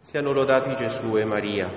Siano lodati Gesù e Maria.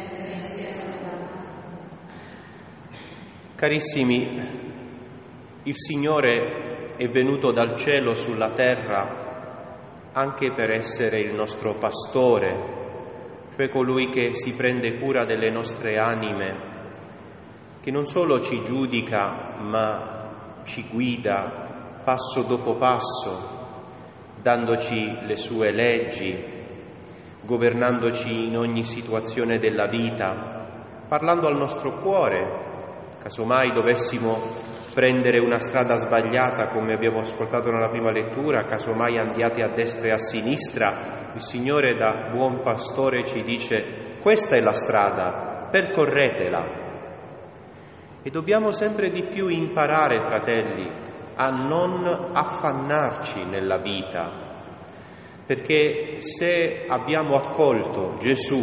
Carissimi, il Signore è venuto dal cielo sulla terra anche per essere il nostro pastore, cioè colui che si prende cura delle nostre anime, che non solo ci giudica ma ci guida passo dopo passo, dandoci le sue leggi, governandoci in ogni situazione della vita, parlando al nostro cuore. Casomai dovessimo prendere una strada sbagliata, come abbiamo ascoltato nella prima lettura, casomai andiate a destra e a sinistra, il Signore da buon pastore ci dice: questa è la strada, percorretela. E dobbiamo sempre di più imparare, fratelli, a non affannarci nella vita, perché se abbiamo accolto Gesù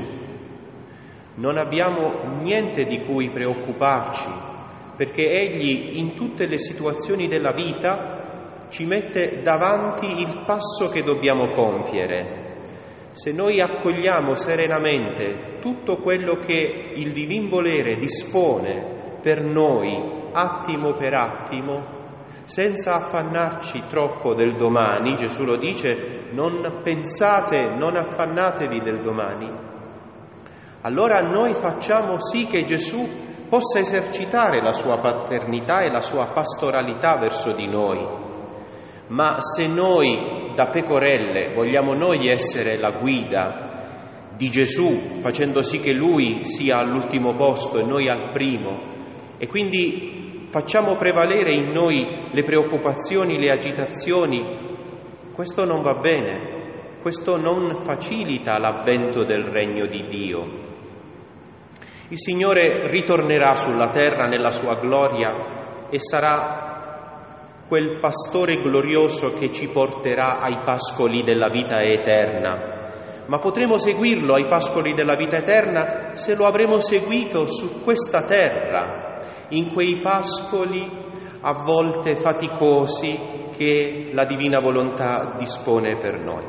non abbiamo niente di cui preoccuparci, perché Egli in tutte le situazioni della vita ci mette davanti il passo che dobbiamo compiere. Se noi accogliamo serenamente tutto quello che il divin volere dispone per noi, attimo per attimo, senza affannarci troppo del domani, Gesù lo dice: non pensate, non affannatevi del domani. Allora noi facciamo sì che Gesù possa esercitare la sua paternità e la sua pastoralità verso di noi. Ma se noi da pecorelle vogliamo noi essere la guida di Gesù, facendo sì che Lui sia all'ultimo posto e noi al primo, e quindi facciamo prevalere in noi le preoccupazioni, le agitazioni, questo non va bene, questo non facilita l'avvento del regno di Dio. Il Signore ritornerà sulla terra nella sua gloria e sarà quel pastore glorioso che ci porterà ai pascoli della vita eterna. Ma potremo seguirlo ai pascoli della vita eterna se lo avremo seguito su questa terra, in quei pascoli a volte faticosi che la divina volontà dispone per noi.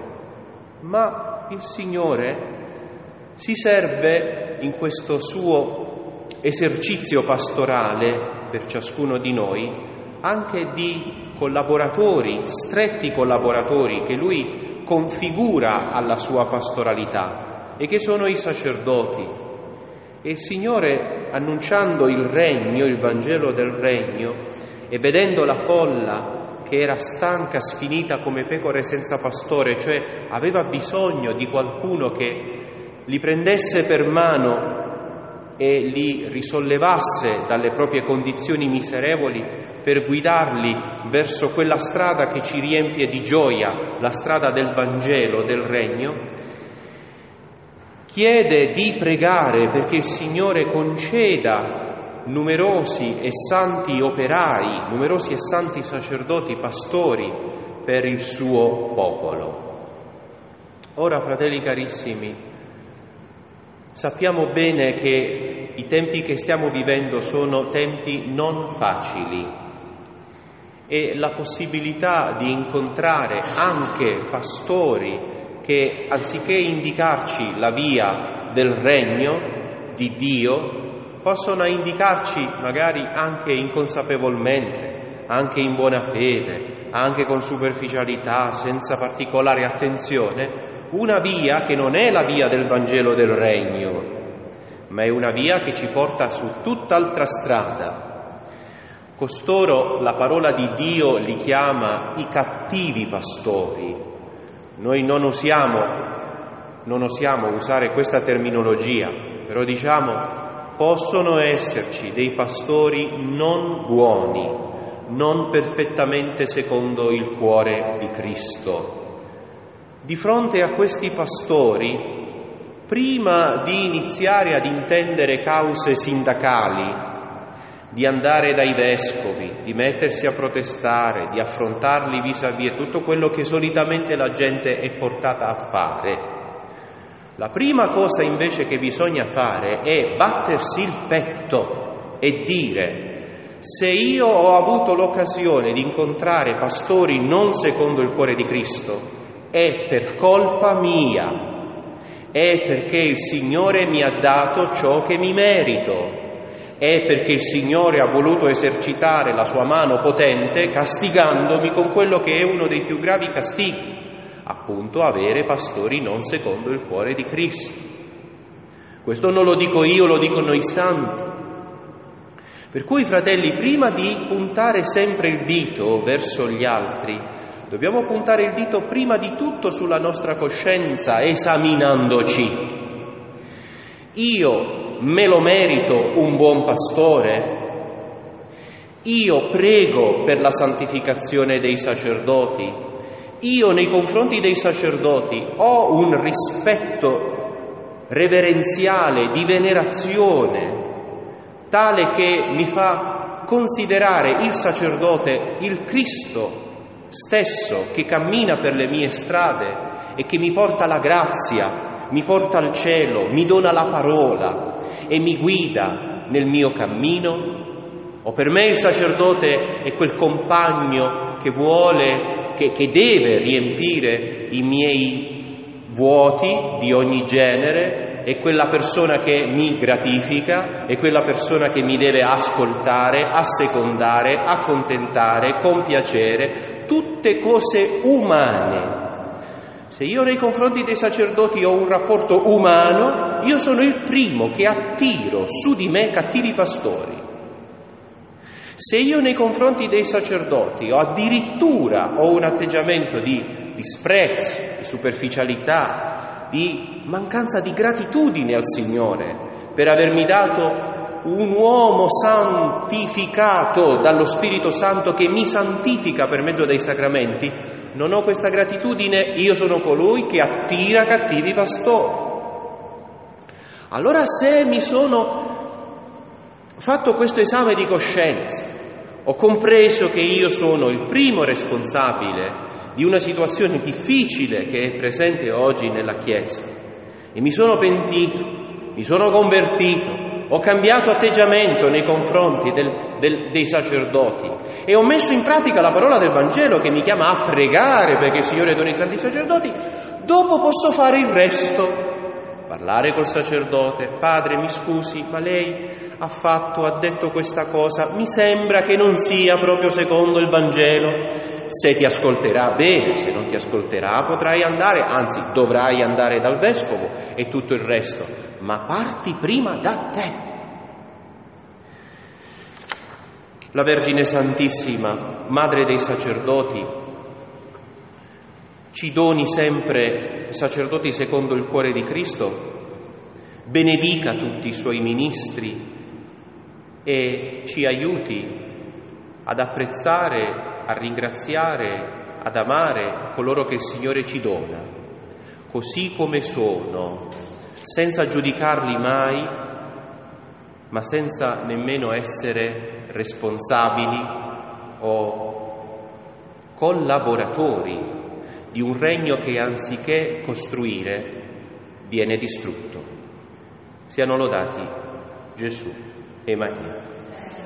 Ma il Signore si serve in questo suo esercizio pastorale per ciascuno di noi anche di collaboratori, stretti collaboratori che Lui configura alla sua pastoralità e che sono i sacerdoti. E il Signore, annunciando il regno, il Vangelo del regno, e vedendo la folla che era stanca, sfinita come pecore senza pastore, cioè aveva bisogno di qualcuno che li prendesse per mano e li risollevasse dalle proprie condizioni miserevoli per guidarli verso quella strada che ci riempie di gioia, la strada del Vangelo, del regno, chiede di pregare perché il Signore conceda numerosi e santi operai, numerosi e santi sacerdoti, pastori per il suo popolo. Ora, fratelli carissimi, sappiamo bene che i tempi che stiamo vivendo sono tempi non facili e la possibilità di incontrare anche pastori che, anziché indicarci la via del regno di Dio, possono indicarci magari anche inconsapevolmente, anche in buona fede, anche con superficialità, senza particolare attenzione, una via che non è la via del Vangelo del Regno, ma è una via che ci porta su tutt'altra strada. Costoro la parola di Dio li chiama i cattivi pastori. Noi non osiamo usare questa terminologia, però diciamo possono esserci dei pastori non buoni, non perfettamente secondo il cuore di Cristo. Di fronte a questi pastori, prima di iniziare ad intendere cause sindacali, di andare dai vescovi, di mettersi a protestare, di affrontarli vis-à-vis, tutto quello che solitamente la gente è portata a fare, la prima cosa invece che bisogna fare è battersi il petto e dire: se io ho avuto l'occasione di incontrare pastori non secondo il cuore di Cristo, è per colpa mia, è perché il Signore mi ha dato ciò che mi merito, è perché il Signore ha voluto esercitare la sua mano potente castigandomi con quello che è uno dei più gravi castighi, appunto avere pastori non secondo il cuore di Cristo. Questo non lo dico io, lo dicono i santi. Per cui, fratelli, prima di puntare sempre il dito verso gli altri, dobbiamo puntare il dito prima di tutto sulla nostra coscienza, esaminandoci. Io me lo merito un buon pastore? Io prego per la santificazione dei sacerdoti? Io nei confronti dei sacerdoti ho un rispetto reverenziale, di venerazione, tale che mi fa considerare il sacerdote il Cristo stesso che cammina per le mie strade e che mi porta la grazia, mi porta al cielo, mi dona la parola e mi guida nel mio cammino? O per me il sacerdote è quel compagno che vuole, che deve riempire i miei vuoti di ogni genere, è quella persona che mi gratifica, è quella persona che mi deve ascoltare, assecondare, accontentare, compiacere, tutte cose umane. Se io nei confronti dei sacerdoti ho un rapporto umano, io sono il primo che attiro su di me cattivi pastori. Se io nei confronti dei sacerdoti addirittura ho un atteggiamento di disprezzo, di superficialità, di mancanza di gratitudine al Signore per avermi dato un uomo santificato dallo Spirito Santo che mi santifica per mezzo dei sacramenti, non ho questa gratitudine, io sono colui che attira cattivi pastori. Allora, se mi sono fatto questo esame di coscienza, ho compreso che io sono il primo responsabile di una situazione difficile che è presente oggi nella Chiesa e mi sono pentito, mi sono convertito, ho cambiato atteggiamento nei confronti dei sacerdoti e ho messo in pratica la parola del Vangelo che mi chiama a pregare perché il Signore doni i santi sacerdoti, dopo posso fare il resto. Parlare col sacerdote: padre, mi scusi, ma lei ha detto questa cosa, mi sembra che non sia proprio secondo il Vangelo. Se ti ascolterà bene, se non ti ascolterà potrai andare, anzi dovrai andare dal vescovo e tutto il resto, ma parti prima da te. La Vergine Santissima, Madre dei sacerdoti, ci doni sempre sacerdoti secondo il cuore di Cristo, benedica tutti i suoi ministri e ci aiuti ad apprezzare, a ringraziare, ad amare coloro che il Signore ci dona, così come sono, senza giudicarli mai, ma senza nemmeno essere responsabili o collaboratori di un regno che anziché costruire viene distrutto. Siano lodati Gesù e Maria.